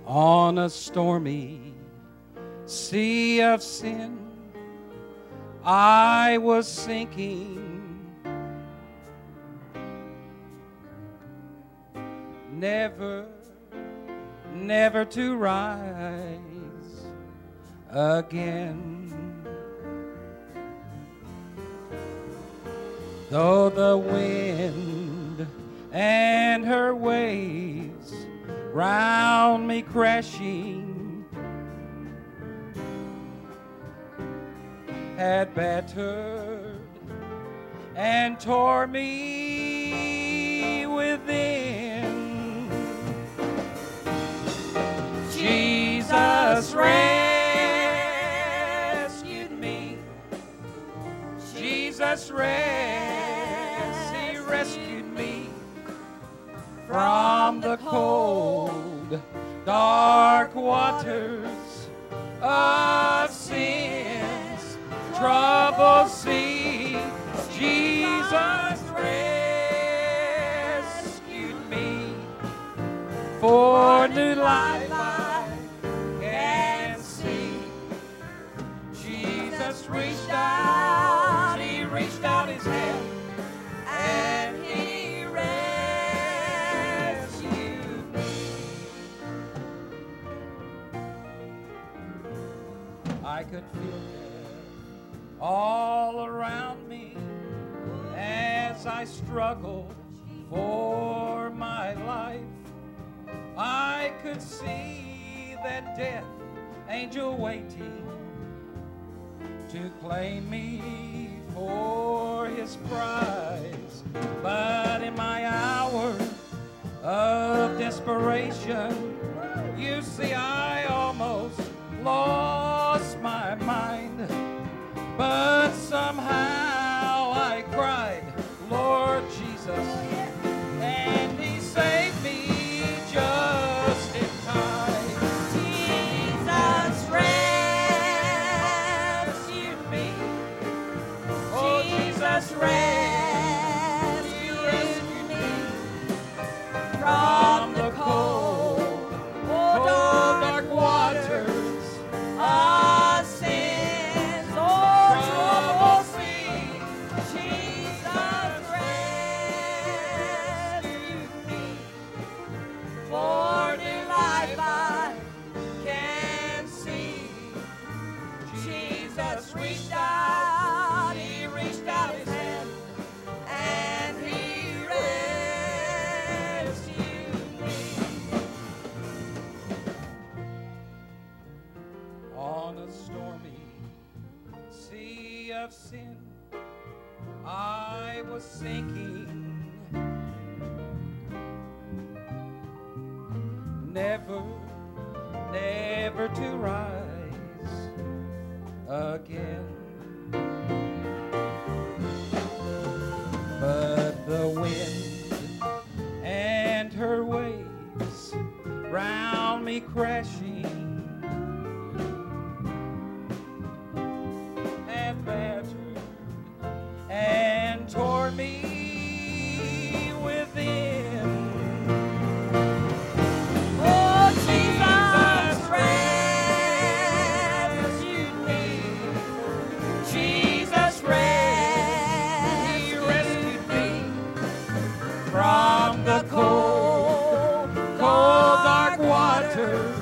On a stormy sea of sin, I was sinking, never to rise again. Though the wind and her waves round me crashing had battered and tore me within, Jesus rescued me. Jesus He rescued me from the cold, dark waters of sin's troubled sea. Jesus rescued me. For new life I can see. Jesus reached out, He reached out His hand, and He rescued me. I could feel death all around me as I struggled for my life. I could see that death angel waiting to claim me for His prize. But in my hour of desperation, you see, I almost lost my mind. But somehow I cried, Lord Jesus, and He saved me just in time. Jesus rescued me. Oh, Jesus rescued me from the cold, dark waters of sin's troubled sea. Jesus rescued me. For new life I can see. Jesus reached out, He reached out His hand, and He rescued me. On a stormy sea of sin, I was sinking, never to rise again. But the wind and her waves round me crashing and battered and tore me within. Oh, Jesus rescued me. Jesus He rescued me from the cold, dark waters